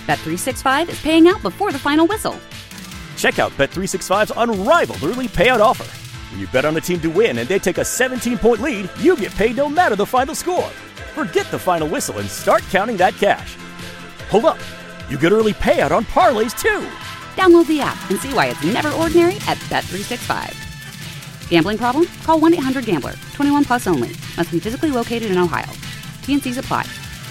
Bet365 is paying out before the final whistle. Check out Bet365's unrivaled early payout offer. When you bet on a team to win and they take a 17-point lead, you get paid no matter the final score. Forget the final whistle and start counting that cash. Hold up. You get early payout on parlays, too. Download the app and see why it's never ordinary at Bet365. Gambling problem? Call 1-800-GAMBLER. 21 plus only. Must be physically located in Ohio. T&Cs apply.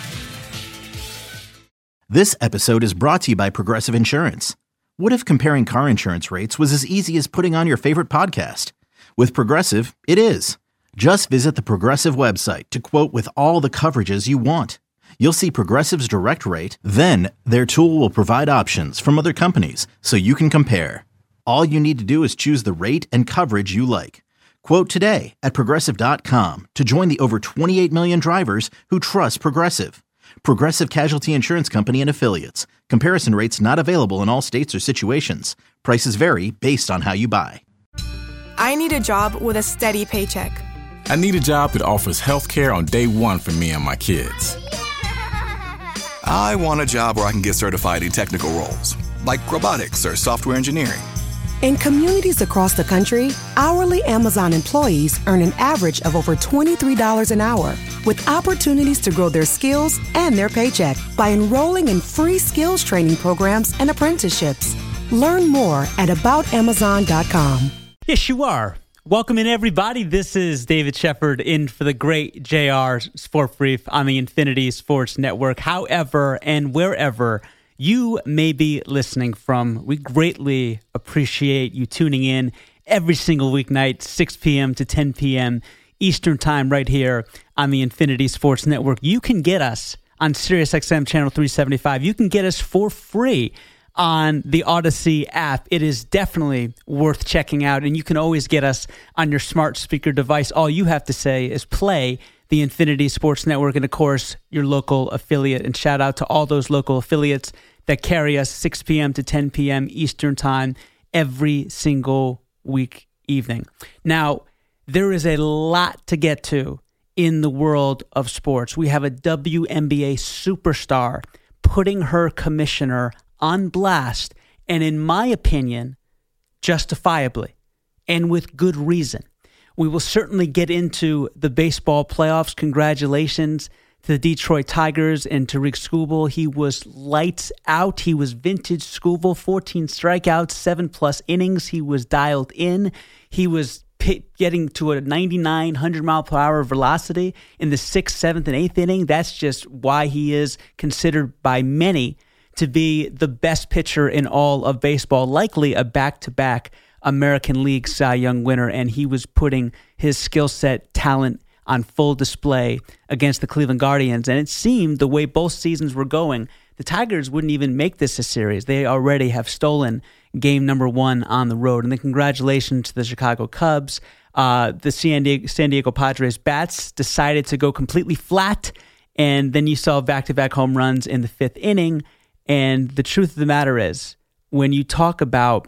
This episode is brought to you by Progressive Insurance. What if comparing car insurance rates was as easy as putting on your favorite podcast? With Progressive, it is. Just visit the Progressive website to quote with all the coverages you want. You'll see Progressive's direct rate, then their tool will provide options from other companies so you can compare. All you need to do is choose the rate and coverage you like. Quote today at Progressive.com to join the over 28 million drivers who trust Progressive. Progressive Casualty Insurance Company and Affiliates. Comparison rates not available in all states or situations. Prices vary based on how you buy. I need a job with a steady paycheck. I need a job that offers health care on day one for me and my kids. I want a job where I can get certified in technical roles, like robotics or software engineering. In communities across the country, hourly Amazon employees earn an average of over $23 an hour, with opportunities to grow their skills and their paycheck by enrolling in free skills training programs and apprenticeships. Learn more at aboutamazon.com. Yes, you are. Welcome in, everybody. This is David Shepard in for the great JR Sport Brief on the Infinity Sports Network. However and wherever you may be listening from, we greatly appreciate you tuning in every single weeknight, 6 p.m. to 10 p.m. Eastern Time right here on the Infinity Sports Network. You can get us on SiriusXM Channel 375. You can get us for free on the Odyssey app. It is definitely worth checking out, and you can always get us on your smart speaker device. All you have to say is play the Infinity Sports Network and, of course, your local affiliate. And shout out to all those local affiliates that carry us 6 p.m. to 10 p.m. Eastern Time every single week evening. Now, there is a lot to get to in the world of sports. We have a WNBA superstar putting her commissioner on blast, and in my opinion, justifiably, and with good reason. We will certainly get into the baseball playoffs. Congratulations to the Detroit Tigers and Tarik Skubal. He was lights out. He was vintage Skubal, 14 strikeouts, 7+ innings. He was dialed in. He was getting to a 99, 100-mile-per-hour velocity in the 6th, 7th, and 8th inning. That's just why he is considered by many to be the best pitcher in all of baseball, likely a back-to-back American League Cy Young winner, and he was putting his skill set, talent on full display against the Cleveland Guardians. And it seemed the way both seasons were going, the Tigers wouldn't even make this a series. They already have stolen game number 1 on the road. And then congratulations to the Chicago Cubs. The San Diego Padres bats decided to go completely flat, and then you saw back-to-back home runs in the 5th inning. And the truth of the matter is, when you talk about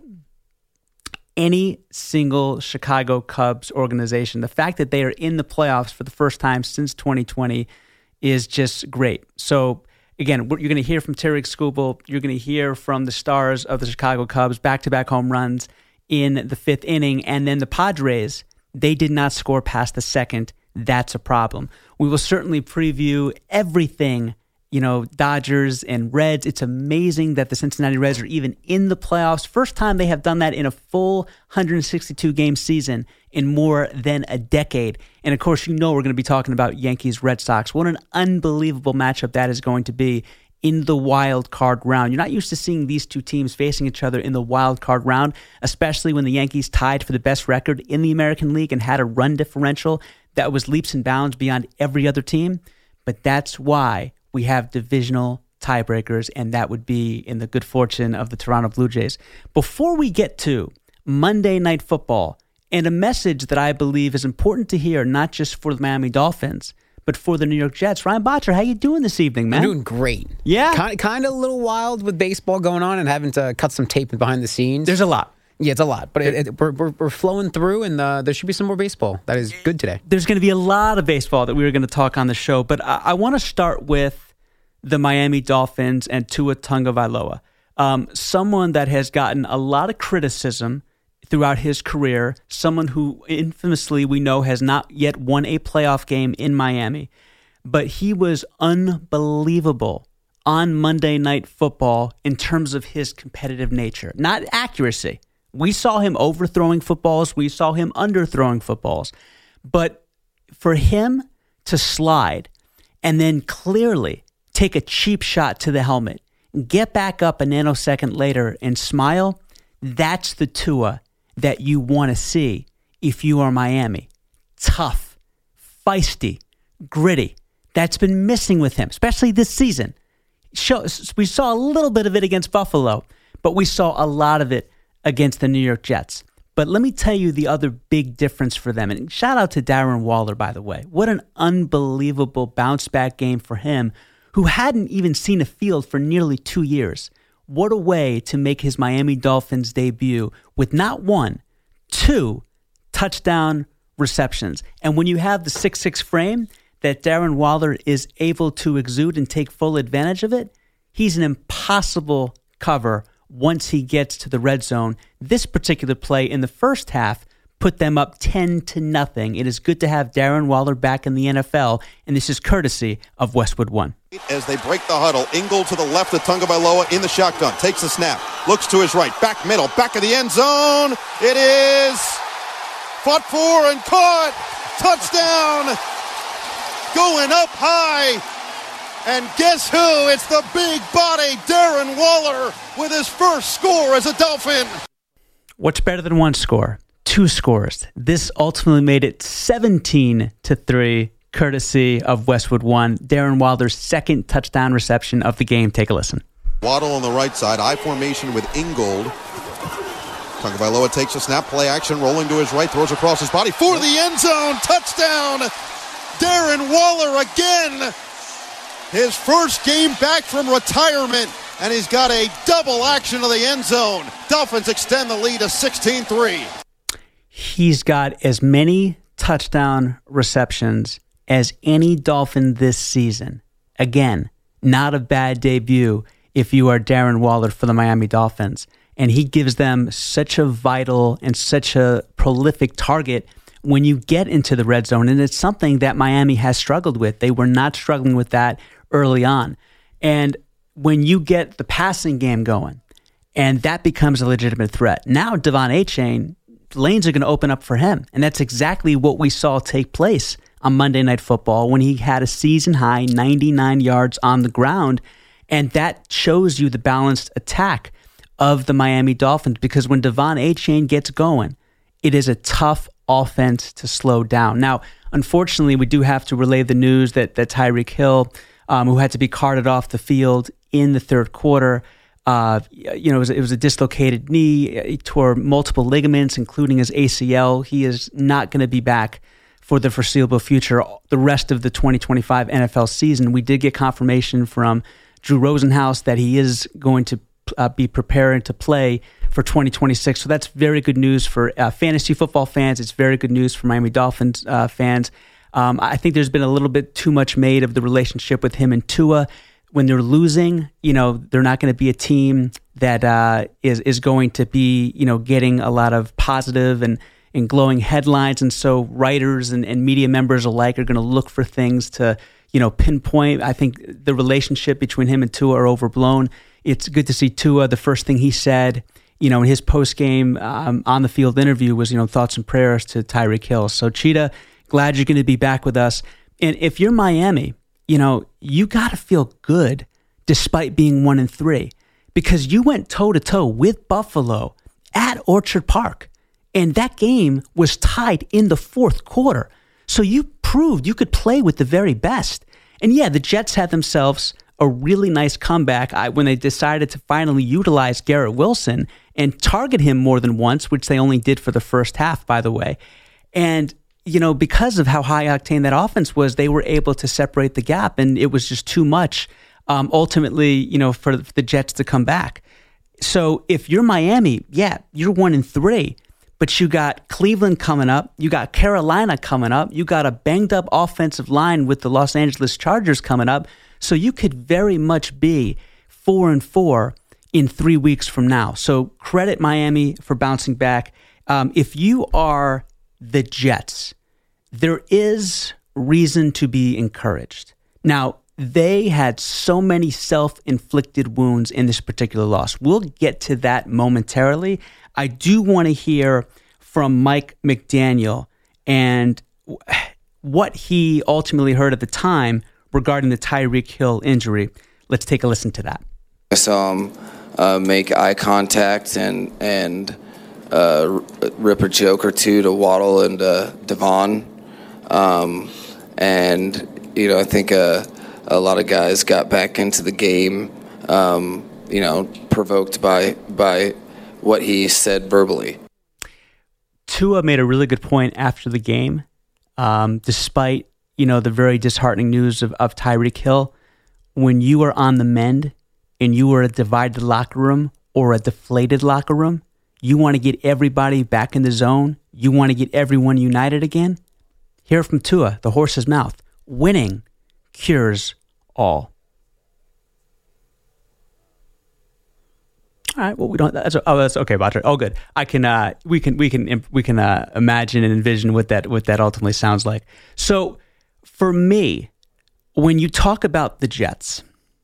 any single Chicago Cubs organization, the fact that they are in the playoffs for the first time since 2020 is just great. So, again, you're going to hear from Tarik Skubal. You're going to hear from the stars of the Chicago Cubs, back-to-back home runs in the 5th inning. And then the Padres, they did not score past the 2nd. That's a problem. We will certainly preview everything, Dodgers and Reds. It's amazing that the Cincinnati Reds are even in the playoffs. First time they have done that in a full 162-game season in more than a decade. And, of course, we're going to be talking about Yankees-Red Sox. What an unbelievable matchup that is going to be in the wild card round. You're not used to seeing these two teams facing each other in the wild card round, especially when the Yankees tied for the best record in the American League and had a run differential that was leaps and bounds beyond every other team. But that's why we have divisional tiebreakers, and that would be in the good fortune of the Toronto Blue Jays. Before we get to Monday Night Football, and a message that I believe is important to hear, not just for the Miami Dolphins, but for the New York Jets. Ryan Botcher, how you doing this evening, man? I'm doing great. Yeah? Kind of a little wild with baseball going on and having to cut some tape behind the scenes. There's a lot. Yeah, it's a lot, but we're flowing through, and there should be some more baseball. That is good today. There's going to be a lot of baseball that we were going to talk on the show, but I want to start with the Miami Dolphins and Tua Tagovailoa. Someone that has gotten a lot of criticism throughout his career, someone who infamously we know has not yet won a playoff game in Miami, but he was unbelievable on Monday Night Football in terms of his competitive nature, not accuracy. We saw him overthrowing footballs. We saw him underthrowing footballs. But for him to slide and then clearly take a cheap shot to the helmet, get back up a nanosecond later and smile, that's the Tua that you want to see if you are Miami. Tough, feisty, gritty. That's been missing with him, especially this season. We saw a little bit of it against Buffalo, but we saw a lot of it against the New York Jets. But let me tell you the other big difference for them. And shout out to Darren Waller, by the way. What an unbelievable bounce-back game for him, who hadn't even seen a field for nearly 2 years. What a way to make his Miami Dolphins debut with not one, 2 touchdown receptions. And when you have the 6'6" frame that Darren Waller is able to exude and take full advantage of it, he's an impossible cover once he gets to the red zone. This particular play in the first half put them up 10-0. It is good to have Darren Waller back in the NFL, and this is courtesy of Westwood One. As they break the huddle, Ingold to the left of Tagovailoa in the shotgun, takes the snap, looks to his right, back middle, back of the end zone. It is fought for and caught. Touchdown. Going up high. And guess who? It's the big body Darren Waller with his first score as a Dolphin. What's better than one score? 2 scores. This ultimately made it 17-3, courtesy of Westwood One. Darren Waller's second touchdown reception of the game. Take a listen. Waddle on the right side, I formation with Ingold. Tagovailoa takes a snap, play action, rolling to his right, throws across his body for the end zone. Touchdown! Darren Waller again. His first game back from retirement, and he's got a double action to the end zone. Dolphins extend the lead to 16-3. He's got as many touchdown receptions as any Dolphin this season. Again, not a bad debut if you are Darren Waller for the Miami Dolphins. And he gives them such a vital and such a prolific target when you get into the red zone. And it's something that Miami has struggled with. They were not struggling with that early on. And when you get the passing game going, and that becomes a legitimate threat, now Devon Achane, lanes are going to open up for him. And that's exactly what we saw take place on Monday Night Football when he had a season-high 99 yards on the ground. And that shows you the balanced attack of the Miami Dolphins, because when Devon Achane gets going, it is a tough offense to slow down. Now, unfortunately, we do have to relay the news that Tyreek Hill, who had to be carted off the field in the third quarter, it was a dislocated knee. He tore multiple ligaments, including his ACL. He is not going to be back for the foreseeable future, the rest of the 2025 NFL season. We did get confirmation from Drew Rosenhaus that he is going to be preparing to play for 2026. So that's very good news for fantasy football fans. It's very good news for Miami Dolphins fans. I think there's been a little bit too much made of the relationship with him and Tua. When they're losing, they're not going to be a team that is going to be, getting a lot of positive and glowing headlines. And so writers and media members alike are going to look for things to, pinpoint. I think the relationship between him and Tua are overblown. It's good to see Tua. The first thing he said, in his post-game on the field interview was, thoughts and prayers to Tyreek Hill. So Cheetah, glad you're going to be back with us. And if you're Miami, you got to feel good despite being 1-3, because you went toe-to-toe with Buffalo at Orchard Park, and that game was tied in the fourth quarter. So you proved you could play with the very best. And yeah, the Jets had themselves a really nice comeback when they decided to finally utilize Garrett Wilson and target him more than once, which they only did for the first half, by the way. And because of how high octane that offense was, they were able to separate the gap, and it was just too much, ultimately, for the Jets to come back. So if you're Miami, yeah, you're 1-3, but you got Cleveland coming up, you got Carolina coming up, you got a banged up offensive line with the Los Angeles Chargers coming up. So you could very much be 4-4 in 3 weeks from now. So credit Miami for bouncing back. If you are the Jets, there is reason to be encouraged. Now, they had so many self-inflicted wounds in this particular loss. We'll get to that momentarily. I do want to hear from Mike McDaniel and what he ultimately heard at the time regarding the Tyreek Hill injury. Let's take a listen to that. I saw him make eye contact and rip a joke or two to Waddle and Devon. And, you know, I think a lot of guys got back into the game, you know, provoked by what he said verbally. Tua made a really good point after the game, despite, you know, the very disheartening news of Tyreek Hill. When you are on the mend and you are a divided locker room or a deflated locker room, you want to get everybody back in the zone. You want to get everyone united again. Hear from Tua, the horse's mouth. Winning cures all. All right. Well, we don't. That's okay, Badra. Oh, good. I can. We can imagine and envision what that ultimately sounds like. So, for me, when you talk about the Jets,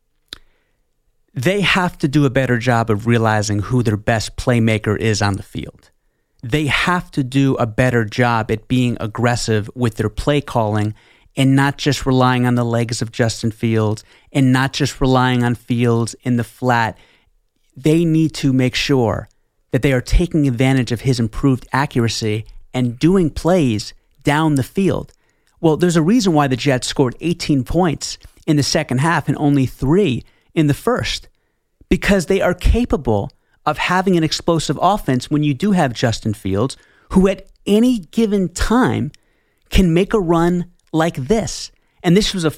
they have to do a better job of realizing who their best playmaker is on the field. They have to do a better job at being aggressive with their play calling and not just relying on the legs of Justin Fields and not just relying on Fields in the flat. They need to make sure that they are taking advantage of his improved accuracy and doing plays down the field. Well, there's a reason why the Jets scored 18 points in the second half and only 3 in the first, because they are capable of having an explosive offense when you do have Justin Fields, who at any given time can make a run like this. And this was a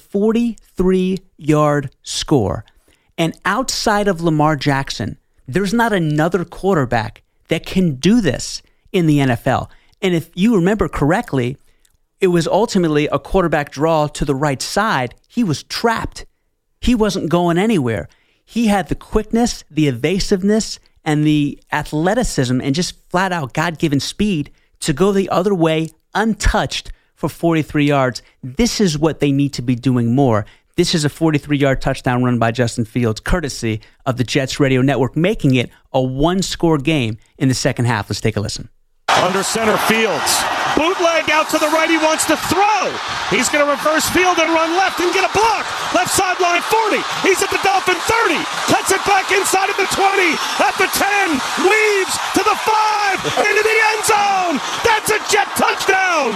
43-yard score. And outside of Lamar Jackson, there's not another quarterback that can do this in the NFL. And if you remember correctly, it was ultimately a quarterback draw to the right side. He was trapped. He wasn't going anywhere. He had the quickness, the evasiveness, and the athleticism and just flat out God-given speed to go the other way untouched for 43 yards. This is what they need to be doing more. This is a 43-yard touchdown run by Justin Fields, courtesy of the Jets Radio Network, making it a one-score game in the second half. Let's take a listen. Under center, Fields. Bootleg out to the right. He wants to throw. He's going to reverse field and run left and get a block. Left sideline 40. He's at the Dolphin 30. Cuts it back inside of the 20. At the 10. Weaves to the 5. Into the end zone. That's a Jet touchdown.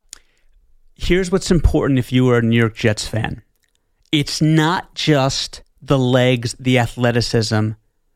Here's what's important if you are a New York Jets fan. It's not just the legs, the athleticism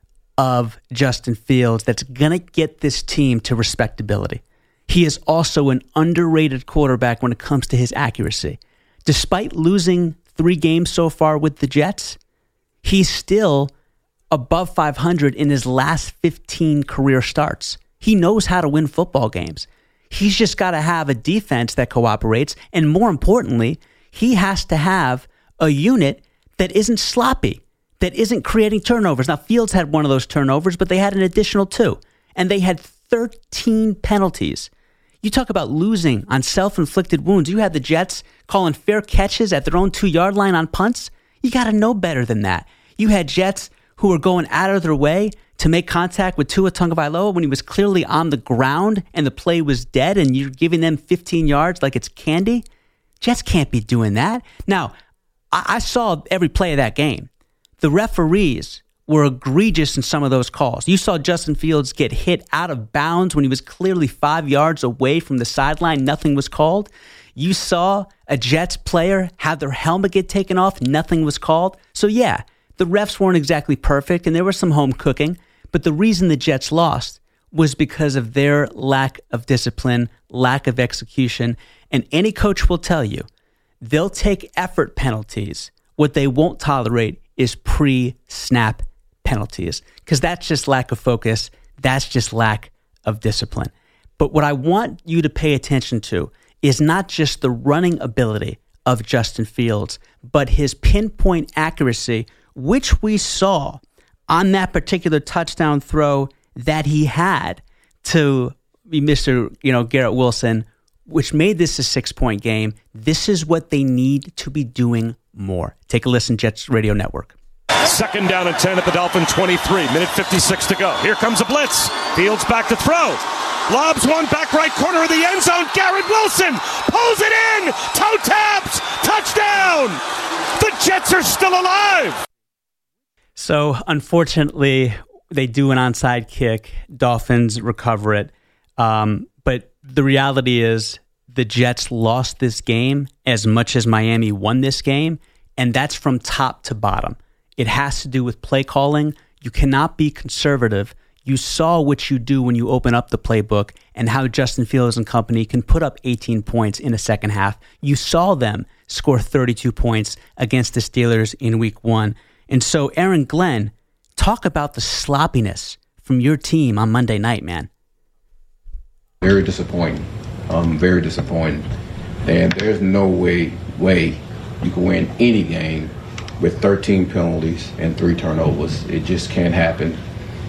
of Justin Fields that's going to get this team to respectability. He is also an underrated quarterback when it comes to his accuracy. Despite losing 3 games so far with the Jets, he's still above 500 in his last 15 career starts. He knows how to win football games. He's just got to have a defense that cooperates, and more importantly, he has to have a unit that isn't sloppy, that isn't creating turnovers. Now, Fields had one of those turnovers, but they had an additional 2, and they had 13 penalties. You talk about losing on self-inflicted wounds. You had the Jets calling fair catches at their own 2-yard line on punts. You got to know better than that. You had Jets who were going out of their way to make contact with Tua Tagovailoa when he was clearly on the ground and the play was dead, and you're giving them 15 yards like it's candy. Jets can't be doing that. Now, I saw every play of that game. The referees were egregious in some of those calls. You saw Justin Fields get hit out of bounds when he was clearly 5 yards away from the sideline. Nothing was called. You saw a Jets player have their helmet get taken off. Nothing was called. So yeah, the refs weren't exactly perfect and there was some home cooking. But the reason the Jets lost was because of their lack of discipline, lack of execution. And any coach will tell you, they'll take effort penalties. What they won't tolerate is pre-snap penalties, because that's just lack of focus. That's just lack of discipline. But what I want you to pay attention to is not just the running ability of Justin Fields, but his pinpoint accuracy, which we saw on that particular touchdown throw that he had to Mr. Garrett Wilson, which made this a 6-point game. This is what they need to be doing more. Take a listen, Jets Radio Network. 2nd down and 10 at the Dolphin 23. Minute 56 to go. Here comes a blitz. Fields back to throw. Lobs one back right corner of the end zone. Garrett Wilson pulls it in. Toe taps. Touchdown. The Jets are still alive. So, unfortunately, they do an onside kick. Dolphins recover it. But the reality is the Jets lost this game as much as Miami won this game, and that's from top to bottom. It has to do with play calling. You cannot be conservative. You saw what you do when you open up the playbook and how Justin Fields and company can put up 18 points in the second half. You saw them score 32 points against the Steelers in week 1. And so, Aaron Glenn, talk about the sloppiness from your team on Monday night, man. Very disappointing. Very disappointing. And there's no way you can win any game with 13 penalties and 3 turnovers. It just can't happen.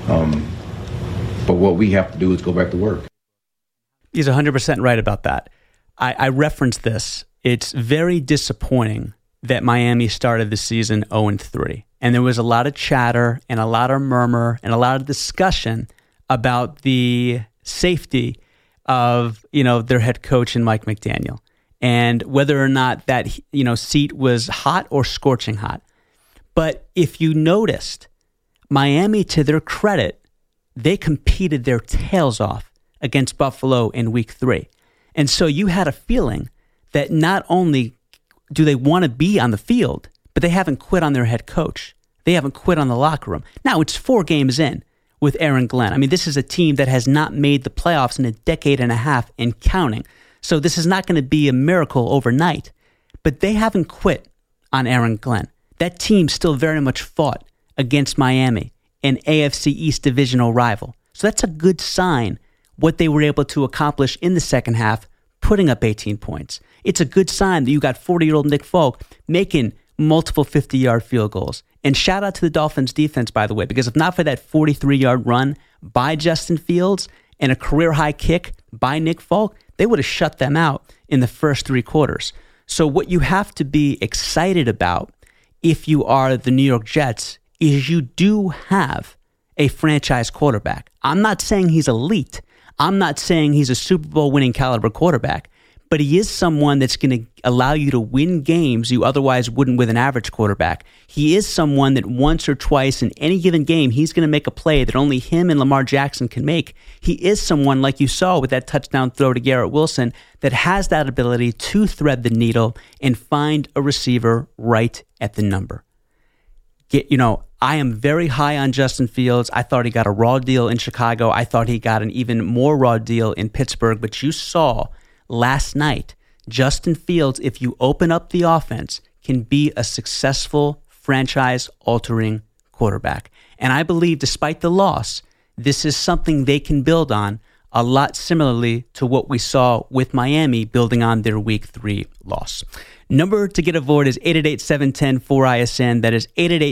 But what we have to do is go back to work. He's 100% right about that. I referenced this. It's very disappointing that Miami started the season 0-3. And there was a lot of chatter and a lot of murmur and a lot of discussion about the safety of, their head coach and Mike McDaniel, and whether or not that, seat was hot or scorching hot. But if you noticed, Miami, to their credit, they competed their tails off against Buffalo in week 3. And so you had a feeling that not only do they want to be on the field, but they haven't quit on their head coach. They haven't quit on the locker room. Now, it's 4 games in with Aaron Glenn. I mean, this is a team that has not made the playoffs in a decade and a half and counting. So this is not going to be a miracle overnight. But they haven't quit on Aaron Glenn. That team still very much fought against Miami, an AFC East divisional rival. So that's a good sign what they were able to accomplish in the second half, putting up 18 points. It's a good sign that you got 40-year-old Nick Folk making multiple 50-yard field goals. And shout out to the Dolphins defense, by the way, because if not for that 43-yard run by Justin Fields and a career-high kick by Nick Folk, they would have shut them out in the first 3 quarters. So what you have to be excited about if you are the New York Jets is you do have a franchise quarterback. I'm not saying he's elite. I'm not saying he's a Super Bowl winning caliber quarterback, but he is someone that's going to allow you to win games you otherwise wouldn't with an average quarterback. He is someone that once or twice in any given game, he's going to make a play that only him and Lamar Jackson can make. He is someone, like you saw with that touchdown throw to Garrett Wilson, that has that ability to thread the needle and find a receiver right at the number. I am very high on Justin Fields. I thought he got a raw deal in Chicago. I thought he got an even more raw deal in Pittsburgh. But you saw last night, Justin Fields, if you open up the offense, can be a successful franchise-altering quarterback. And I believe, despite the loss, this is something they can build on a lot similarly to what we saw with Miami building on their Week 3 loss. Number to get aboard is 888-710-4ISN. That is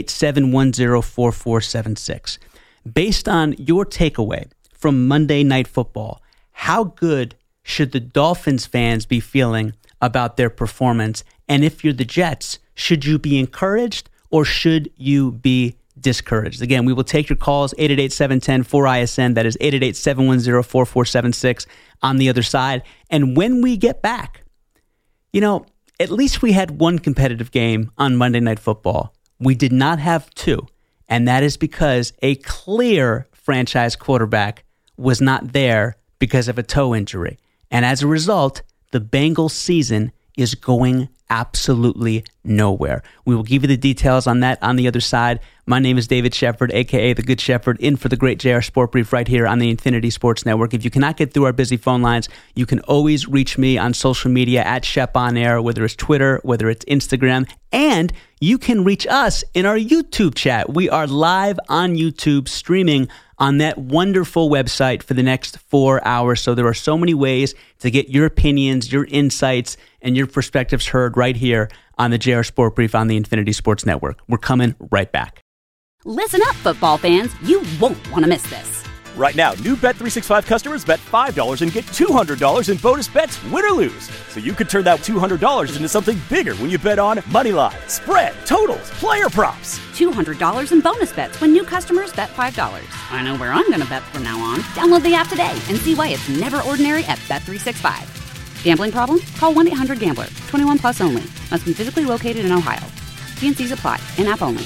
888-710-4476. Based on your takeaway from Monday Night Football, how good should the Dolphins fans be feeling about their performance? And if you're the Jets, should you be encouraged or should you be discouraged? Again, we will take your calls, 888-710-4ISN. That is 888-710-4476 on the other side. And when we get back, at least we had one competitive game on Monday Night Football. We did not have 2, and that is because a clear franchise quarterback was not there because of a toe injury. And as a result, the Bengals season is going absolutely nowhere. We will give you the details on that on the other side. My name is David Shepard, a.k.a. The Good Shepherd, in for the great JR Sport Brief right here on the Infinity Sports Network. If you cannot get through our busy phone lines, you can always reach me on social media at Shep On Air, whether it's Twitter, whether it's Instagram, and you can reach us in our YouTube chat. We are live on YouTube streaming on that wonderful website for the next 4 hours. So there are so many ways to get your opinions, your insights, and your perspectives heard right here on the JR Sport Brief on the Infinity Sports Network. We're coming right back. Listen up, football fans. You won't want to miss this. Right now, new Bet365 customers bet $5 and get $200 in bonus bets, win or lose. So you could turn that $200 into something bigger when you bet on moneyline, spread, totals, player props. $200 in bonus bets when new customers bet $5. I know where I'm going to bet from now on. Download the app today and see why it's never ordinary at Bet365. Gambling problem? Call 1-800-GAMBLER. 21 plus only. Must be physically located in Ohio. T&Cs apply. In-app only.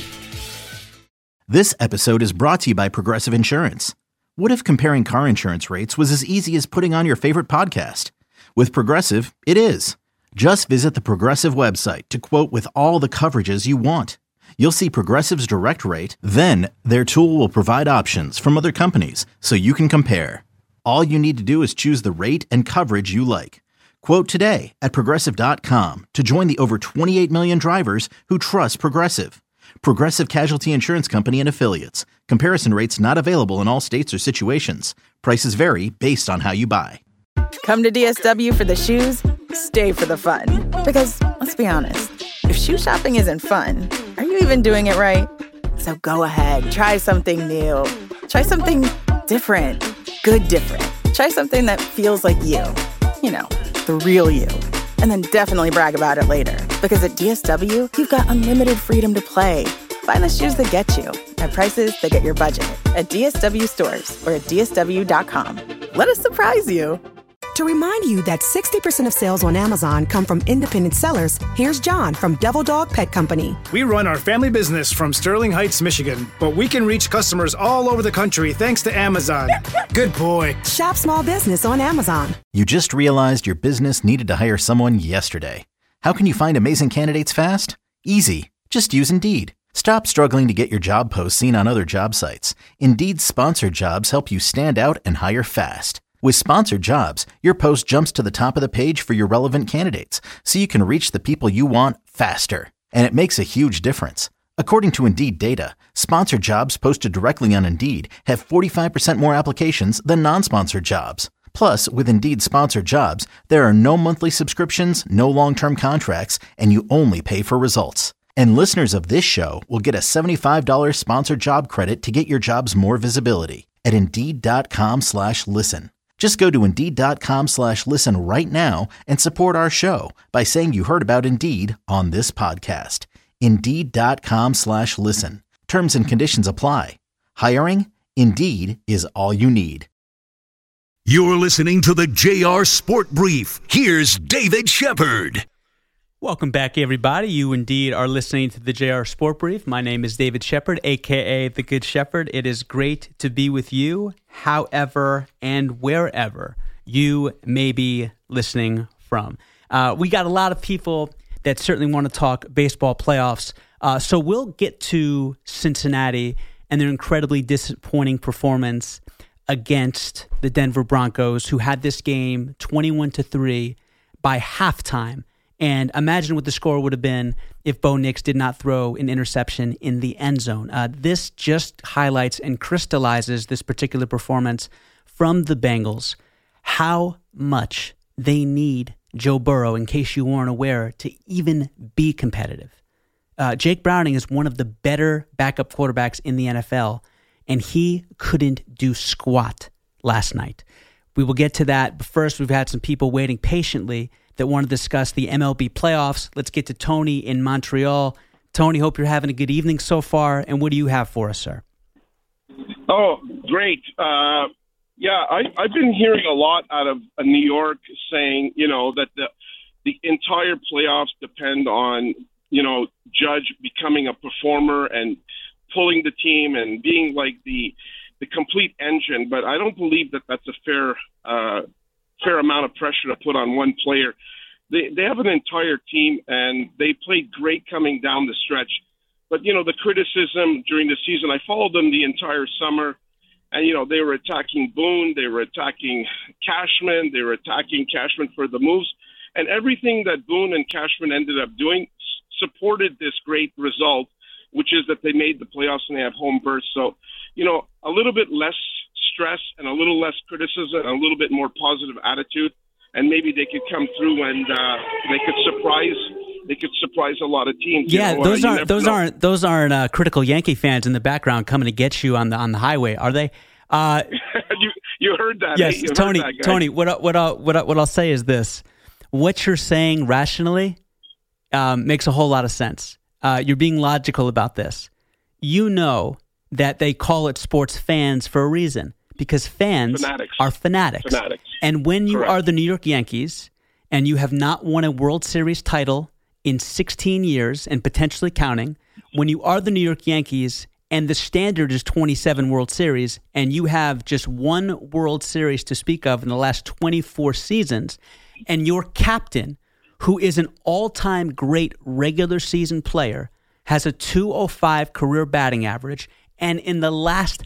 This episode is brought to you by Progressive Insurance. What if comparing car insurance rates was as easy as putting on your favorite podcast? With Progressive, it is. Just visit the Progressive website to quote with all the coverages you want. You'll see Progressive's direct rate, then their tool will provide options from other companies so you can compare. All you need to do is choose the rate and coverage you like. Quote today at Progressive.com to join the over 28 million drivers who trust Progressive. Progressive Casualty Insurance Company and Affiliates. Comparison rates not available in all states or situations. Prices vary based on how you buy. Come to DSW for the shoes, stay for the fun. Because, let's be honest, if shoe shopping isn't fun, are you even doing it right? So go ahead, try something new. Try something different. Good different. Try something that feels like you. You know, the real you. And then definitely brag about it later. Because at DSW, you've got unlimited freedom to play. Find the shoes that get you at prices that get your budget at DSW stores or at DSW.com. Let us surprise you. To remind you that 60% of sales on Amazon come from independent sellers, here's John from Devil Dog Pet Company. We run our family business from Sterling Heights, Michigan, but we can reach customers all over the country thanks to Amazon. Good boy. Shop small business on Amazon. You just realized your business needed to hire someone yesterday. How can you find amazing candidates fast? Easy. Just use Indeed. Stop struggling to get your job posts seen on other job sites. Indeed's sponsored jobs help you stand out and hire fast. With sponsored jobs, your post jumps to the top of the page for your relevant candidates, so you can reach the people you want faster. And it makes a huge difference. According to Indeed data, sponsored jobs posted directly on Indeed have 45% more applications than non-sponsored jobs. Plus, with Indeed sponsored jobs, there are no monthly subscriptions, no long-term contracts, and you only pay for results. And listeners of this show will get a $75 sponsored job credit to get your jobs more visibility at Indeed.com/listen. Just go to Indeed.com/listen right now and support our show by saying you heard about Indeed on this podcast. Indeed.com/listen. Terms and conditions apply. Hiring? Indeed is all you need. You're listening to the JR Sport Brief. Here's David Shepard. Welcome back, everybody. You indeed are listening to the JR Sport Brief. My name is David Shepard, a.k.a. The Good Shepherd. It is great to be with you, however and wherever you may be listening from. We got a lot of people that certainly want to talk baseball playoffs, so we'll get to Cincinnati and their incredibly disappointing performance against the Denver Broncos, who had this game 21-3 by halftime. And imagine what the score would have been if Bo Nix did not throw an interception in the end zone. This just highlights and crystallizes this particular performance from the Bengals, how much they need Joe Burrow, in case you weren't aware, to even be competitive. Jake Browning is one of the better backup quarterbacks in the NFL, and he couldn't do squat last night. We will get to that, but first we've had some people waiting patiently that want to discuss the MLB playoffs. Let's get to Tony in Montreal. Tony, hope you're having a good evening so far, and what do you have for us, sir? Oh, great. I've been hearing a lot out of New York saying, that the entire playoffs depend on, Judge becoming a performer and pulling the team and being like the complete engine. But I don't believe that that's a fair amount of pressure to put on one player. they have an entire team, and they played great coming down the stretch. But, you know, the criticism during the season, I followed them the entire summer, and, you know, they were attacking Boone, they were attacking Cashman, they were attacking Cashman for the moves, and everything that Boone and Cashman ended up doing supported this great result, which is that they made the playoffs and they have home berth. So, you know, a little bit less stress and a little less criticism and a little bit more positive attitude, and maybe they could come through and they could surprise a lot of teams. Yeah, you know, those aren't critical Yankee fans in the background coming to get you on the highway, are they? You heard that? Yes, hey? Tony. Heard that, guy. Tony, what I'll say is this: what you're saying rationally makes a whole lot of sense. You're being logical about this. You know that they call it sports fans for a reason, because fans are fanatics. And when you are the New York Yankees and you have not won a World Series title in 16 years and potentially counting, when you are the New York Yankees and the standard is 27 World Series and you have just one World Series to speak of in the last 24 seasons, and your captain, who is an all-time great regular season player, has a .205 career batting average, and in the last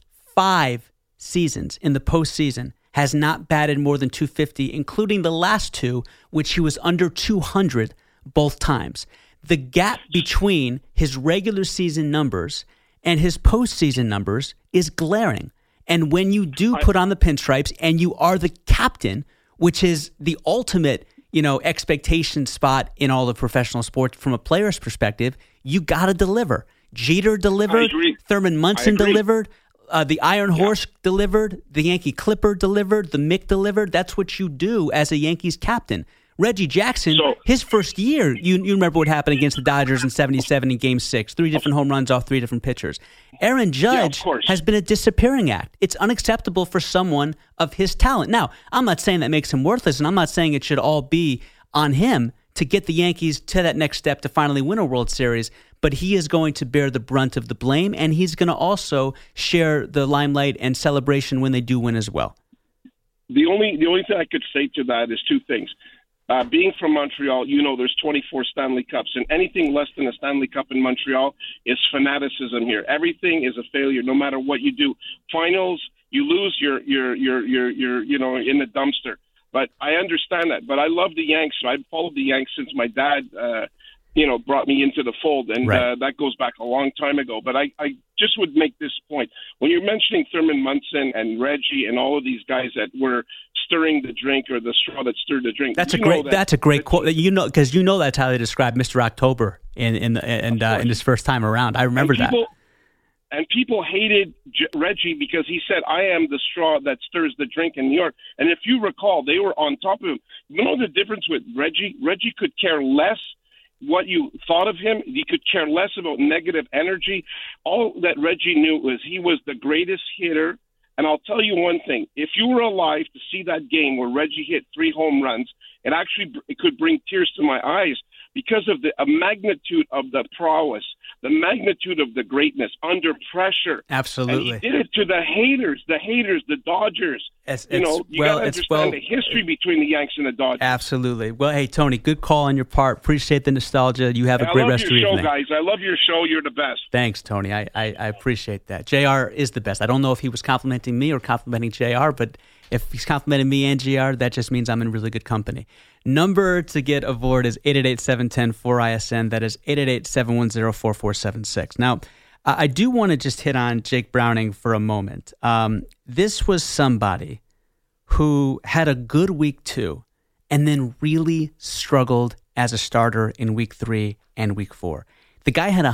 5 seasons in the postseason has not batted more than .250, including the last 2, which he was under .200 both times. The gap between his regular season numbers and his postseason numbers is glaring. And when you do put on the pinstripes and you are the captain, which is the ultimate, you know, expectation spot in all of professional sports from a player's perspective, you got to deliver. Jeter delivered. Thurman Munson delivered. The Iron Horse delivered. The Yankee Clipper delivered. The Mick delivered. That's what you do as a Yankees captain. Reggie Jackson, his first year, you remember what happened against the Dodgers in 77 in Game 6. 3 different home runs off 3 different pitchers. Aaron Judge has been a disappearing act. It's unacceptable for someone of his talent. Now, I'm not saying that makes him worthless, and I'm not saying it should all be on him to get the Yankees to that next step to finally win a World Series, but he is going to bear the brunt of the blame, and he's going to also share the limelight and celebration when they do win as well. The only thing I could say to that is 2 things. Being from Montreal, you know there's 24 Stanley Cups, and anything less than a Stanley Cup in Montreal is fanaticism here. Everything is a failure, no matter what you do. Finals, you lose, you're you know, in the dumpster. But I understand that. But I love the Yanks. So I've followed the Yanks since my dad, you know, brought me into the fold, and that goes back a long time ago. But I just would make this point. When you're mentioning Thurman Munson and Reggie and all of these guys that were stirring the drink, or the straw that stirred the drink. That's a great quote. You know, because you know that's how they described Mr. October in his first time around. I remember that. And people hated Reggie because he said, "I am the straw that stirs the drink in New York." And if you recall, they were on top of him. You know the difference with Reggie? Reggie could care less what you thought of him. He could care less about negative energy. All that Reggie knew was he was the greatest hitter. And I'll tell you one thing. If you were alive to see that game where Reggie hit 3 home runs, it could bring tears to my eyes because of the magnitude of the prowess, the magnitude of the greatness under pressure. Absolutely. And he did it to the haters, the Dodgers. You got to understand the history between the Yanks and the Dodgers. Absolutely. Well, hey, Tony, good call on your part. Appreciate the nostalgia. You have a great rest of your evening. I love your show, guys. I love your show. You're the best. Thanks, Tony. I appreciate that. JR is the best. I don't know if he was complimenting me or complimenting JR, but if he's complimenting me and JR, that just means I'm in really good company. Number to get aboard is 888-710-4ISN. That is 888-710-4476. Now, I do want to just hit on Jake Browning for a moment. This was somebody who had a good week 2 and then really struggled as a starter in week 3 and week 4. The guy had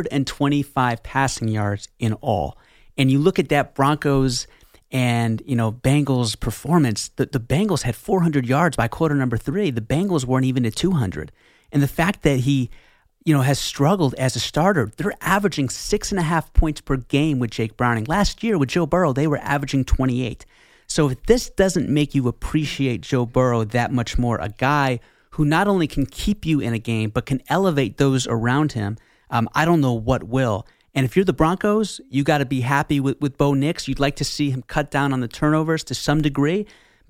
125 passing yards in all. And you look at that Broncos and, you know, Bengals performance, the Bengals had 400 yards by quarter number 3. The Bengals weren't even at 200. And the fact that he, you know, has struggled as a starter, they're averaging 6.5 points per game with Jake Browning. Last year with Joe Burrow, they were averaging 28. So if this doesn't make you appreciate Joe Burrow that much more, a guy who not only can keep you in a game, but can elevate those around him, I don't know what will. And if you're the Broncos, you got to be happy with Bo Nix. You'd like to see him cut down on the turnovers to some degree.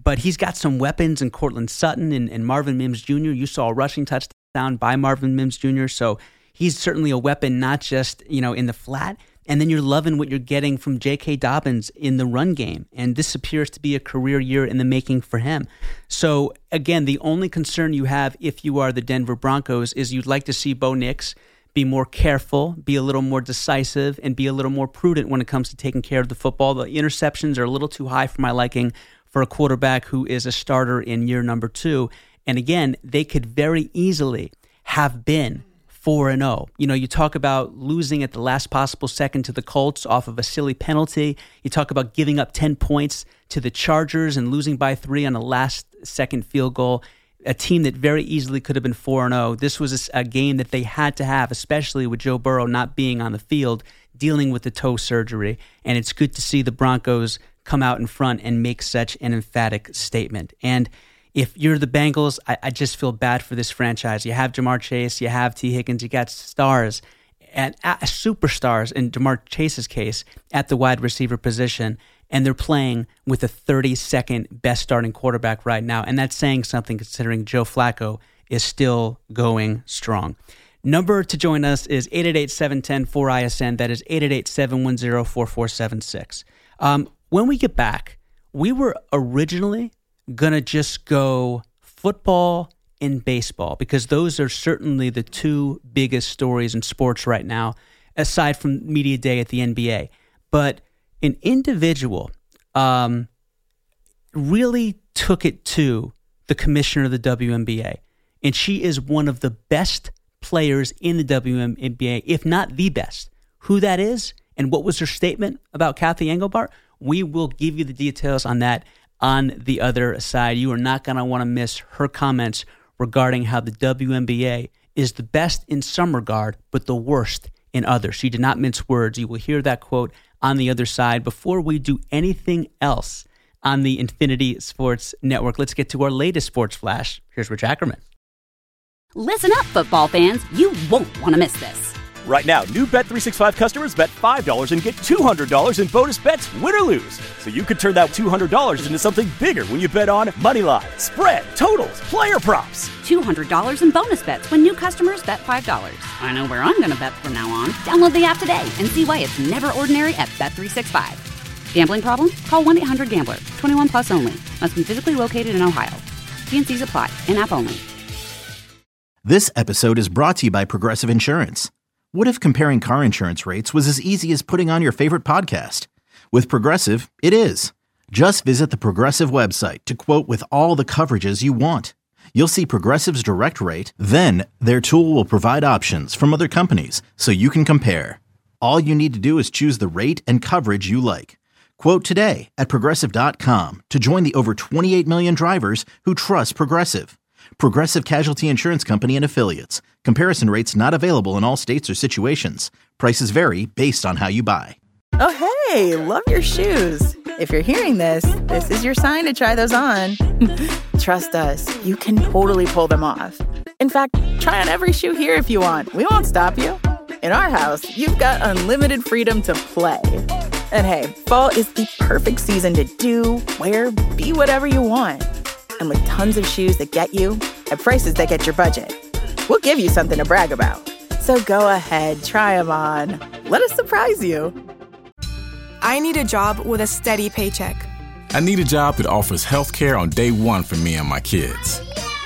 But he's got some weapons in Cortland Sutton and Marvin Mims Jr. You saw a rushing touchdown by Marvin Mims Jr., so he's certainly a weapon, not just, in the flat. And then you're loving what you're getting from J.K. Dobbins in the run game. And this appears to be a career year in the making for him. So, again, the only concern you have if you are the Denver Broncos is you'd like to see Bo Nix be more careful, be a little more decisive, and be a little more prudent when it comes to taking care of the football. The interceptions are a little too high for my liking for a quarterback who is a starter in year number 2. And again, they could very easily have been 4-0. You talk about losing at the last possible second to the Colts off of a silly penalty. You talk about giving up 10 points to the Chargers and losing by 3 on a last-second field goal. A team that very easily could have been 4-0. This was a game that they had to have, especially with Joe Burrow not being on the field, dealing with the toe surgery. And it's good to see the Broncos come out in front and make such an emphatic statement. And if you're the Bengals, I just feel bad for this franchise. You have Jamar Chase, you have T. Higgins, you got stars, and superstars in Jamar Chase's case at the wide receiver position, and they're playing with a 32nd best starting quarterback right now, and that's saying something considering Joe Flacco is still going strong. Number to join us is 888-710-4ISN. That is 888-710-4476. When we get back, we were originally going to just go football and baseball because those are certainly the two biggest stories in sports right now, aside from media day at the NBA. But an individual really took it to the commissioner of the WNBA, and she is one of the best players in the WNBA, if not the best. Who that is and what was her statement about Kathy Engelbart, we will give you the details on that on the other side. You are not going to want to miss her comments regarding how the WNBA is the best in some regard, but the worst in others. She did not mince words. You will hear that quote on the other side. Before we do anything else on the Infinity Sports Network, let's get to our latest sports flash. Here's Rich Ackerman. Listen up, football fans. You won't want to miss this. Right now, new Bet365 customers bet $5 and get $200 in bonus bets, win or lose. So you could turn that $200 into something bigger when you bet on moneyline, spread, totals, player props. $200 in bonus bets when new customers bet $5. I know where I'm going to bet from now on. Download the app today and see why it's never ordinary at Bet365. Gambling problem? Call 1-800-GAMBLER. 21 plus only. Must be physically located in Ohio. T&Cs apply. In-app only. This episode is brought to you by Progressive Insurance. What if comparing car insurance rates was as easy as putting on your favorite podcast? With Progressive, it is. Just visit the Progressive website to quote with all the coverages you want. You'll see Progressive's direct rate, then their tool will provide options from other companies so you can compare. All you need to do is choose the rate and coverage you like. Quote today at Progressive.com to join the over 28 million drivers who trust Progressive. Progressive Casualty Insurance Company and Affiliates. Comparison rates not available in all states or situations. Prices vary based on how you buy. Oh, hey, love your shoes. If you're hearing this, this is your sign to try those on. Trust us, you can totally pull them off. In fact, try on every shoe here if you want. We won't stop you. In our house, you've got unlimited freedom to play. And hey, fall is the perfect season to do, wear, be whatever you want. And with tons of shoes that get you at prices that get your budget, we'll give you something to brag about. So go ahead, try them on. Let us surprise you. I need a job with a steady paycheck. I need a job that offers health care on day one for me and my kids.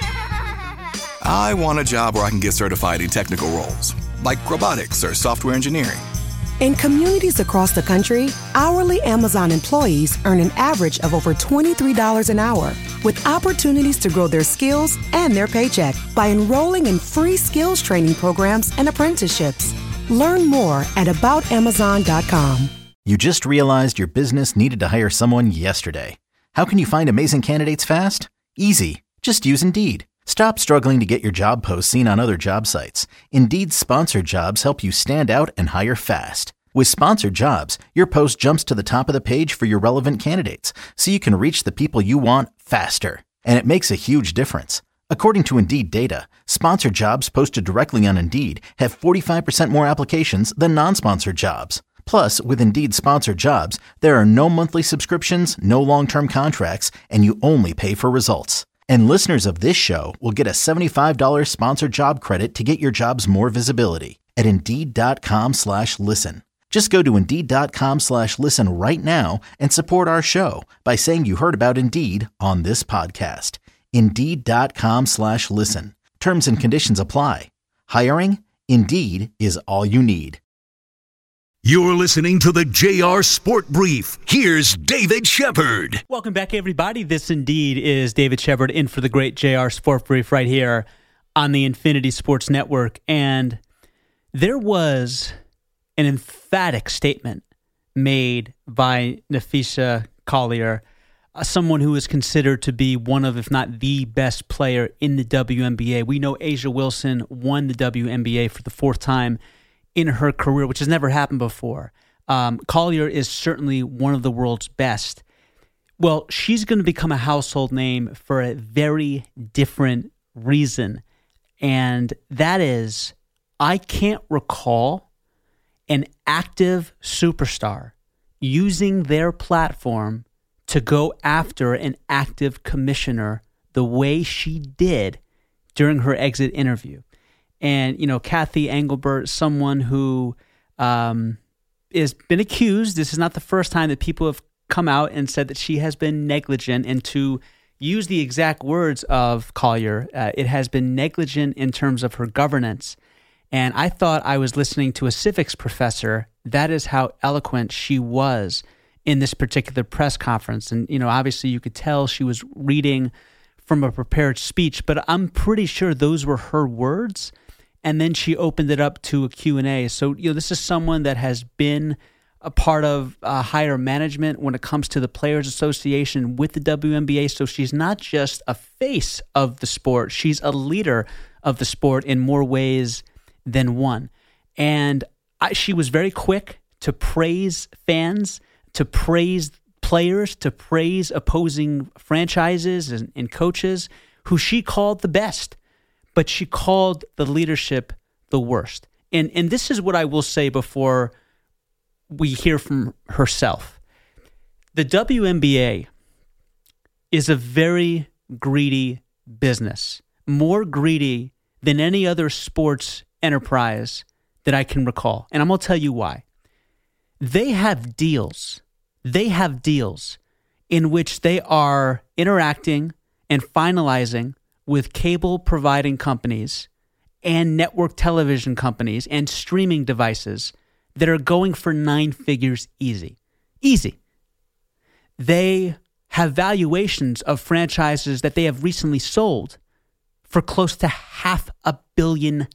I want a job where I can get certified in technical roles, like robotics or software engineering. In communities across the country, hourly Amazon employees earn an average of over $23 an hour, with opportunities to grow their skills and their paycheck by enrolling in free skills training programs and apprenticeships. Learn more at aboutamazon.com. You just realized your business needed to hire someone yesterday. How can you find amazing candidates fast? Easy. Just use Indeed. Stop struggling to get your job posts seen on other job sites. Indeed's sponsored jobs help you stand out and hire fast. With sponsored jobs, your post jumps to the top of the page for your relevant candidates, so you can reach the people you want faster. And it makes a huge difference. According to Indeed data, sponsored jobs posted directly on Indeed have 45% more applications than non-sponsored jobs. Plus, with Indeed Sponsored Jobs, there are no monthly subscriptions, no long-term contracts, and you only pay for results. And listeners of this show will get a $75 sponsored job credit to get your jobs more visibility at Indeed.com/listen. Just go to Indeed.com/listen right now and support our show by saying you heard about Indeed on this podcast. Indeed.com/listen. Terms and conditions apply. Hiring? Indeed is all you need. You're listening to the JR Sport Brief. Here's David Shepard. Welcome back, everybody. This indeed is David Shepard in for the great JR Sport Brief right here on the Infinity Sports Network. And there was an emphatic statement made by Napheesa Collier, someone who is considered to be one of, if not the best player in the WNBA. We know A'ja Wilson won the WNBA for the fourth time in her career, which has never happened before. Collier is certainly one of the world's best. Well, she's going to become a household name for a very different reason, and that is I can't recall an active superstar using their platform to go after an active commissioner the way she did during her exit interview. And, you know, Kathy Engelbert, someone who has been accused, this is not the first time that people have come out and said that she has been negligent. And to use the exact words of Collier, it has been negligent in terms of her governance. And I thought I was listening to a civics professor. That is how eloquent she was in this particular press conference. And, you know, obviously you could tell she was reading from a prepared speech, but I'm pretty sure those were her words. And then she opened it up to a Q&A. So, you know, this is someone that has been a part of higher management when it comes to the Players Association with the WNBA. So she's not just a face of the sport. She's a leader of the sport in more ways than one. And she was very quick to praise fans, to praise players, to praise opposing franchises and coaches who she called the best. But she called the leadership the worst. And this is what I will say before we hear from herself. The WNBA is a very greedy business, more greedy than any other sports enterprise that I can recall. And I'm going to tell you why. They have deals. They have deals in which they are interacting and finalizing with cable providing companies and network television companies and streaming devices that are going for 9 figures easy. Easy. They have valuations of franchises that they have recently sold for close to $500 million.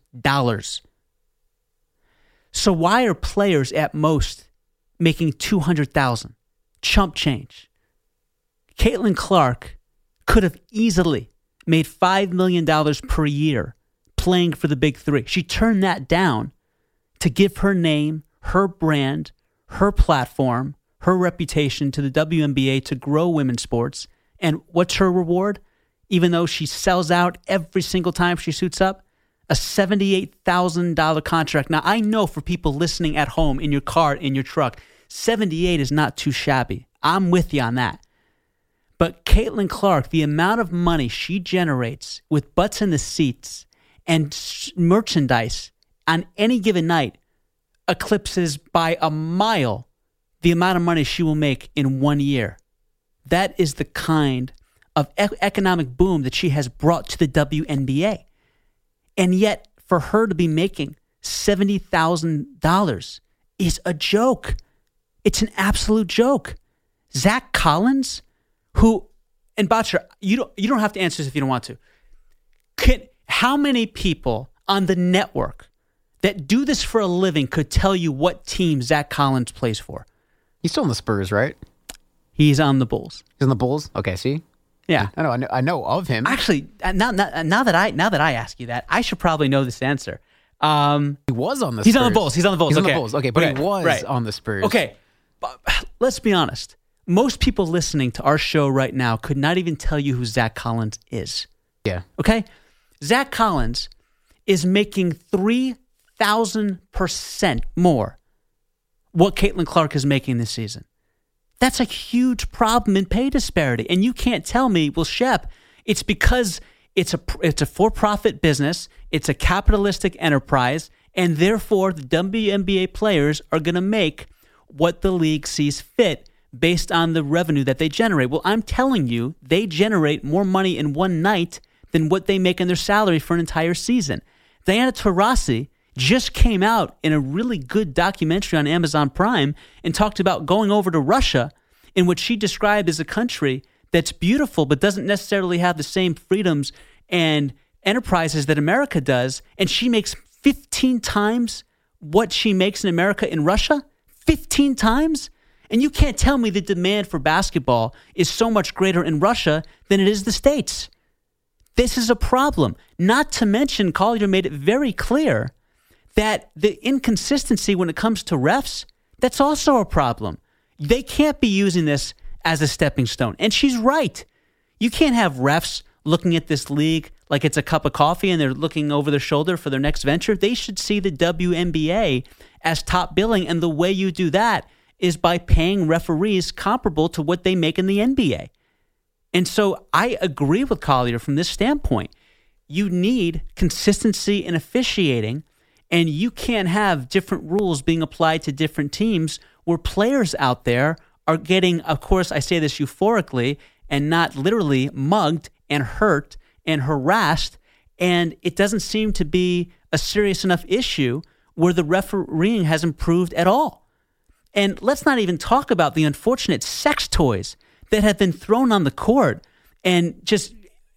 So why are players at most making $200,000? Chump change. Caitlin Clark could have easily made $5 million per year playing for the Big Three. She turned that down to give her name, her brand, her platform, her reputation to the WNBA to grow women's sports. And what's her reward? Even though she sells out every single time she suits up, a $78,000 contract. Now, I know for people listening at home, in your car, in your truck, 78 is not too shabby. I'm with you on that. But Caitlin Clark, the amount of money she generates with butts in the seats and merchandise on any given night eclipses by a mile the amount of money she will make in 1 year. That is the kind of economic boom that she has brought to the WNBA. And yet, for her to be making $70,000 is a joke. It's an absolute joke. Zach Collins, who, and Botcher, you don't have to answer this if you don't want to. How many people on the network that do this for a living could tell you what team Zach Collins plays for? He's still in the Spurs, right? He's on the Bulls. He's on the Bulls? Okay, see? Yeah. I know of him. Actually, now that I ask you that, I should probably know this answer. He was on the Spurs. He's on the Bulls. He's on the Bulls. He's okay. on the Bulls. Okay, but he was on the Spurs. Okay. But let's be honest. Most people listening to our show right now could not even tell you who Zach Collins is. Yeah. Okay? Zach Collins is making 3,000% more what Caitlin Clark is making this season. That's a huge problem in pay disparity. And you can't tell me, well, Shep, it's because it's a for-profit business, it's a capitalistic enterprise, and therefore the WNBA players are going to make what the league sees fit based on the revenue that they generate. Well, I'm telling you, they generate more money in one night than what they make in their salary for an entire season. Diana Taurasi just came out in a really good documentary on Amazon Prime and talked about going over to Russia, in which she described as a country that's beautiful but doesn't necessarily have the same freedoms and enterprises that America does, and she makes 15 times what she makes in America in Russia? 15 times? And you can't tell me the demand for basketball is so much greater in Russia than it is the States. This is a problem. Not to mention, Collier made it very clear that the inconsistency when it comes to refs, that's also a problem. They can't be using this as a stepping stone. And she's right. You can't have refs looking at this league like it's a cup of coffee and they're looking over their shoulder for their next venture. They should see the WNBA as top billing. And the way you do that is by paying referees comparable to what they make in the NBA. And so I agree with Collier from this standpoint. You need consistency in officiating, and you can't have different rules being applied to different teams where players out there are getting, of course, I say this euphorically and not literally, mugged and hurt and harassed, and it doesn't seem to be a serious enough issue where the refereeing has improved at all. And let's not even talk about the unfortunate sex toys that have been thrown on the court and just,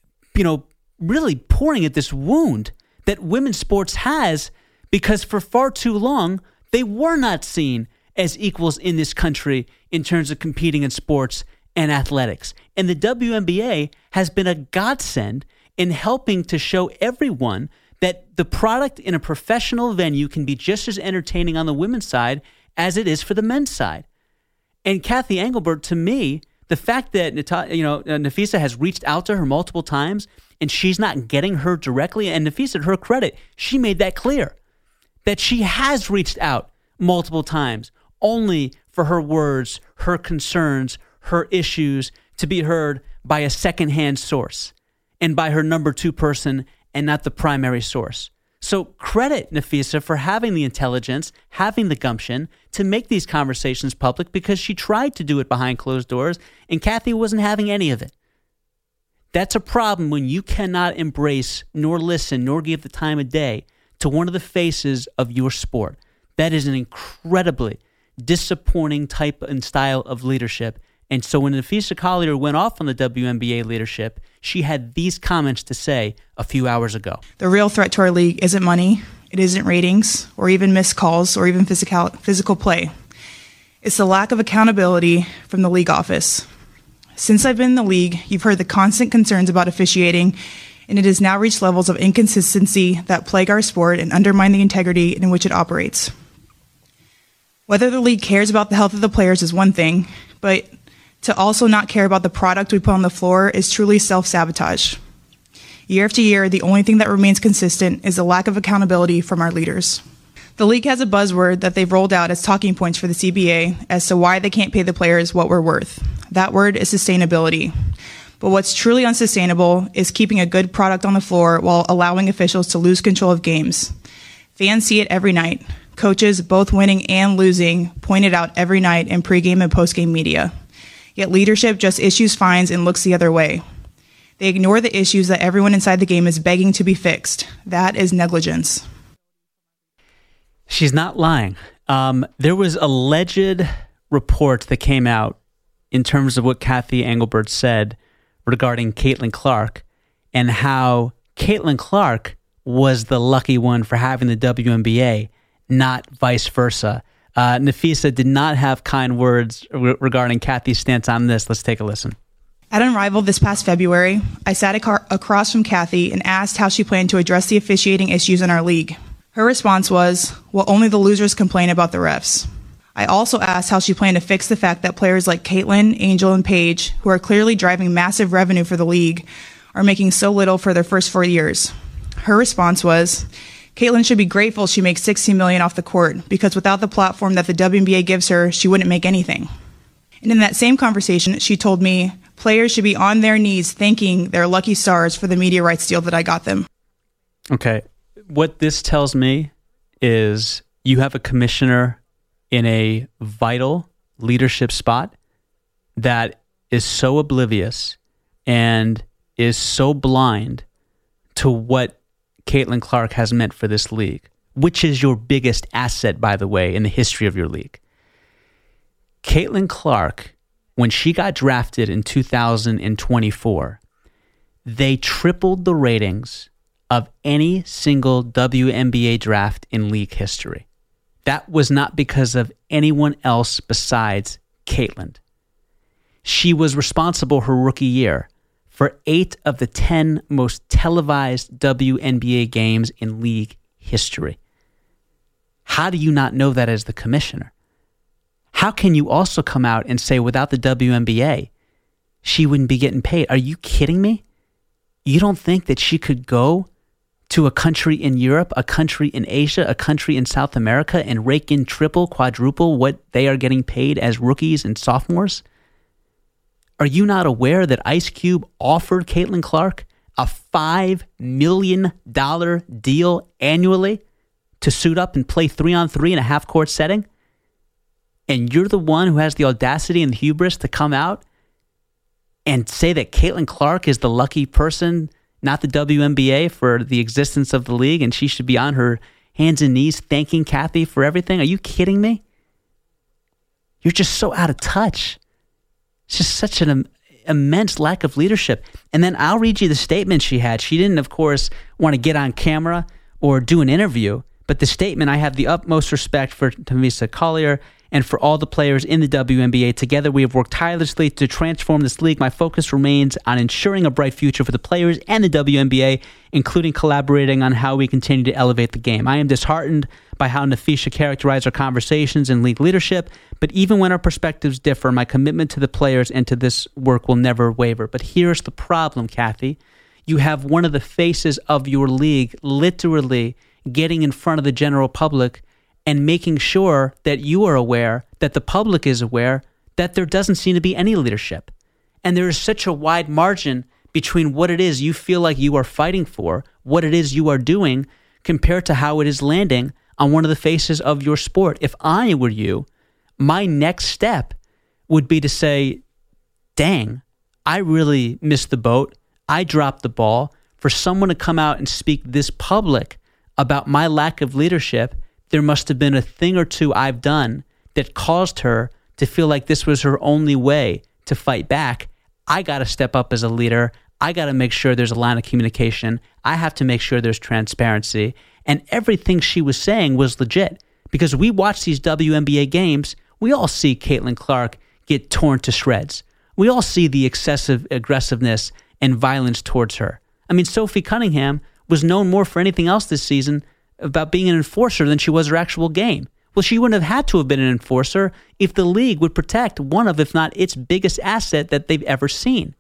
really pouring at this wound that women's sports has, because for far too long, they were not seen as equals in this country in terms of competing in sports and athletics. And the WNBA has been a godsend in helping to show everyone that the product in a professional venue can be just as entertaining on the women's side as it is for the men's side. And Cathy Engelbert, to me, the fact that Napheesa has reached out to her multiple times and she's not getting her directly, and Napheesa, to her credit, she made that clear, that she has reached out multiple times only for her words, her concerns, her issues to be heard by a secondhand source and by her number two person and not the primary source. So credit Napheesa for having the intelligence, having the gumption to make these conversations public, because she tried to do it behind closed doors and Cathy wasn't having any of it. That's a problem when you cannot embrace nor listen nor give the time of day to one of the faces of your sport. That is an incredibly disappointing type and style of leadership. And so when Napheesa Collier went off on the WNBA leadership, she had these comments to say a few hours ago. The real threat to our league isn't money, it isn't ratings, or even missed calls, or even physical play. It's the lack of accountability from the league office. Since I've been in the league, you've heard the constant concerns about officiating, and it has now reached levels of inconsistency that plague our sport and undermine the integrity in which it operates. Whether the league cares about the health of the players is one thing, but to also not care about the product we put on the floor is truly self-sabotage. Year after year, the only thing that remains consistent is the lack of accountability from our leaders. The league has a buzzword that they've rolled out as talking points for the CBA as to why they can't pay the players what we're worth. That word is sustainability. But what's truly unsustainable is keeping a good product on the floor while allowing officials to lose control of games. Fans see it every night. Coaches, both winning and losing, point it out every night in pregame and postgame media. Yet leadership just issues fines and looks the other way. They ignore the issues that everyone inside the game is begging to be fixed. That is negligence. She's not lying. There was a alleged report that came out in terms of what Cathy Engelbert said regarding Caitlin Clark and how Caitlin Clark was the lucky one for having the WNBA, not vice versa. Napheesa did not have kind words regarding Cathy's stance on this. Let's take a listen. At Unrivaled this past February, I sat across from Cathy and asked how she planned to address the officiating issues in our league. Her response was, well, only the losers complain about the refs. I also asked how she planned to fix the fact that players like Caitlin, Angel, and Paige, who are clearly driving massive revenue for the league, are making so little for their first 4 years. Her response was, Caitlin should be grateful she makes $16 million off the court, because without the platform that the WNBA gives her, she wouldn't make anything. And in that same conversation, she told me players should be on their knees thanking their lucky stars for the media rights deal that I got them. Okay. What this tells me is you have a commissioner in a vital leadership spot that is so oblivious and is so blind to what Caitlin Clark has meant for this league, which is your biggest asset, by the way, in the history of your league. Caitlin Clark, when she got drafted in 2024, they tripled the ratings of any single WNBA draft in league history. That was not because of anyone else besides Caitlin. She was responsible her rookie year for 8 of the 10 most televised WNBA games in league history. How do you not know that as the commissioner? How can you also come out and say without the WNBA, she wouldn't be getting paid? Are you kidding me? You don't think that she could go to a country in Europe, a country in Asia, a country in South America and rake in triple, quadruple what they are getting paid as rookies and sophomores? Are you not aware that Ice Cube offered Caitlin Clark a $5 million deal annually to suit up and play 3-on-3 in a half-court setting? And you're the one who has the audacity and the hubris to come out and say that Caitlin Clark is the lucky person, not the WNBA, for the existence of the league, and she should be on her hands and knees thanking Kathy for everything? Are you kidding me? You're just so out of touch. It's just such an immense lack of leadership. And then I'll read you the statement she had. She didn't, of course, want to get on camera or do an interview, but the statement, I have the utmost respect for Napheesa Collier and for all the players in the WNBA. Together, we have worked tirelessly to transform this league. My focus remains on ensuring a bright future for the players and the WNBA, including collaborating on how we continue to elevate the game. I am disheartened by how Napheesa characterized our conversations in league leadership, but even when our perspectives differ, my commitment to the players and to this work will never waver. But here's the problem, Kathy. You have one of the faces of your league literally getting in front of the general public and making sure that you are aware, that the public is aware, that there doesn't seem to be any leadership. And there is such a wide margin between what it is you feel like you are fighting for, what it is you are doing, compared to how it is landing on one of the faces of your sport. If I were you, my next step would be to say, dang, I really missed the boat. I dropped the ball. For someone to come out and speak this public about my lack of leadership, there must have been a thing or two I've done that caused her to feel like this was her only way to fight back. I got to step up as a leader. I got to make sure there's a line of communication. I have to make sure there's transparency. And everything she was saying was legit, because we watch these WNBA games. We all see Caitlin Clark get torn to shreds. We all see the excessive aggressiveness and violence towards her. I mean, Sophie Cunningham was known more for anything else this season about being an enforcer than she was her actual game. Well, she wouldn't have had to have been an enforcer if the league would protect one of, if not its biggest asset that they've ever seen.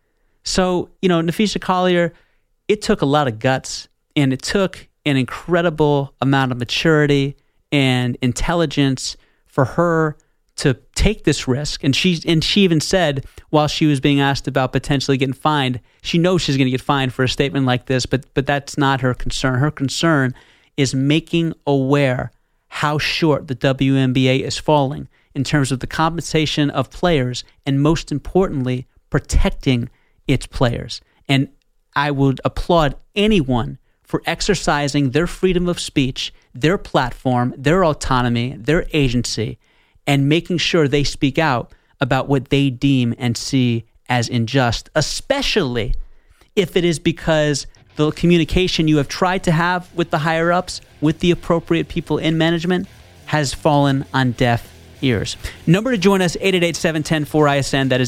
So, Napheesa Collier, it took a lot of guts, and it took an incredible amount of maturity and intelligence for her to take this risk. And she even said, while she was being asked about potentially getting fined, she knows she's going to get fined for a statement like this, but that's not her concern. Her concern is making aware how short the WNBA is falling in terms of the compensation of players and, most importantly, protecting its players. And I would applaud anyone for exercising their freedom of speech, their platform, their autonomy, their agency, and making sure they speak out about what they deem and see as unjust, especially if it is because the communication you have tried to have with the higher-ups, with the appropriate people in management, has fallen on deaf ears. Number to join us, 888-710-4ISN. That is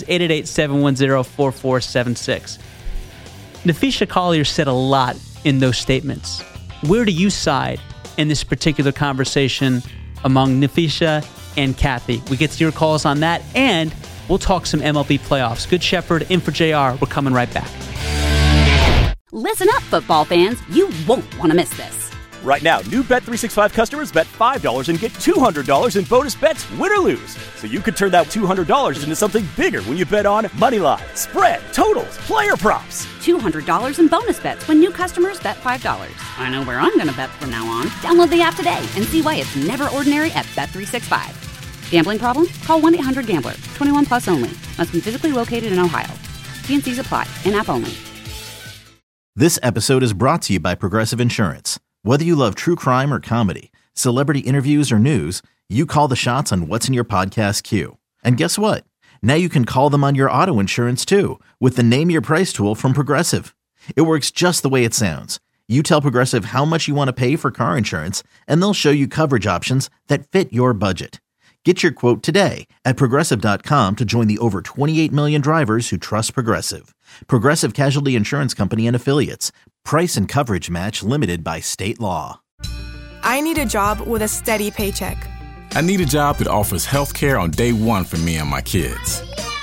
888-710-4476. Napheesa Collier said a lot in those statements. Where do you side in this particular conversation among Napheesa and Kathy? We get to your calls on that, and we'll talk some MLB playoffs. Good Shepherd, in for JR. We're coming right back. Listen up, football fans. You won't want to miss this. Right now, new Bet365 customers bet $5 and get $200 in bonus bets, win or lose. So you could turn that $200 into something bigger when you bet on money line, spread, totals, player props. $200 in bonus bets when new customers bet $5. I know where I'm going to bet from now on. Download the app today and see why it's never ordinary at Bet365. Gambling problem? Call 1-800-GAMBLER. 21 plus only. Must be physically located in Ohio. T&Cs apply. In-app only. This episode is brought to you by Progressive Insurance. Whether you love true crime or comedy, celebrity interviews or news, you call the shots on what's in your podcast queue. And guess what? Now you can call them on your auto insurance too with the Name Your Price tool from Progressive. It works just the way it sounds. You tell Progressive how much you want to pay for car insurance, and they'll show you coverage options that fit your budget. Get your quote today at Progressive.com to join the over 28 million drivers who trust Progressive. Progressive Casualty Insurance Company and Affiliates. Price and coverage match limited by state law. I need a job with a steady paycheck. I need a job that offers health care on day one for me and my kids.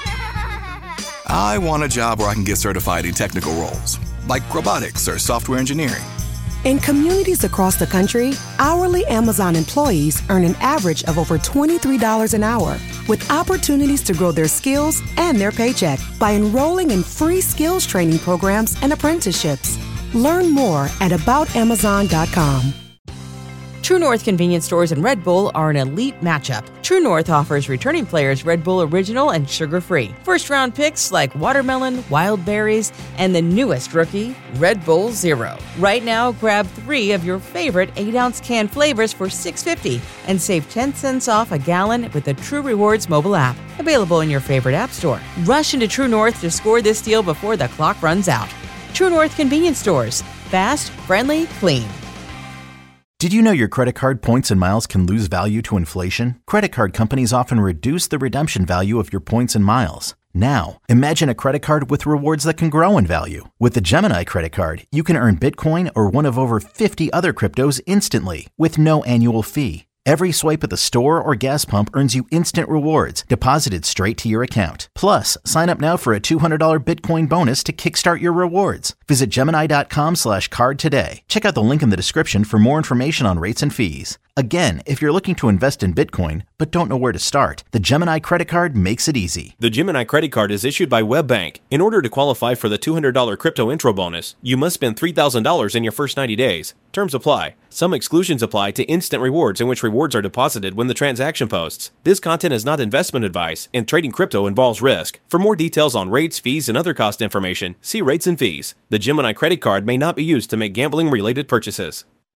I want a job where I can get certified in technical roles, like robotics or software engineering. In communities across the country, hourly Amazon employees earn an average of over $23 an hour, with opportunities to grow their skills and their paycheck by enrolling in free skills training programs and apprenticeships. Learn more at aboutamazon.com. True North convenience stores and Red Bull are an elite matchup. True North offers returning players Red Bull Original and sugar-free. First-round picks like watermelon, wild berries, and the newest rookie, Red Bull Zero. Right now, grab 3 of your favorite 8-ounce can flavors for $6.50 and save 10 cents off a gallon with the True Rewards mobile app. Available in your favorite app store. Rush into True North to score this deal before the clock runs out. True North convenience stores. Fast, friendly, clean. Did you know your credit card points and miles can lose value to inflation? Credit card companies often reduce the redemption value of your points and miles. Now, imagine a credit card with rewards that can grow in value. With the Gemini credit card, you can earn Bitcoin or one of over 50 other cryptos instantly with no annual fee. Every swipe at the store or gas pump earns you instant rewards deposited straight to your account. Plus, sign up now for a $200 Bitcoin bonus to kickstart your rewards. Visit Gemini.com/card today. Check out the link in the description for more information on rates and fees. Again, if you're looking to invest in Bitcoin but don't know where to start, the Gemini credit card makes it easy. The Gemini credit card is issued by WebBank. In order to qualify for the $200 crypto intro bonus, you must spend $3,000 in your first 90 days. Terms apply. Some exclusions apply to instant rewards in which rewards are deposited when the transaction posts. This content is not investment advice, and trading crypto involves risk. For more details on rates, fees, and other cost information, see rates and fees. The Gemini credit card may not be used to make gambling-related purchases.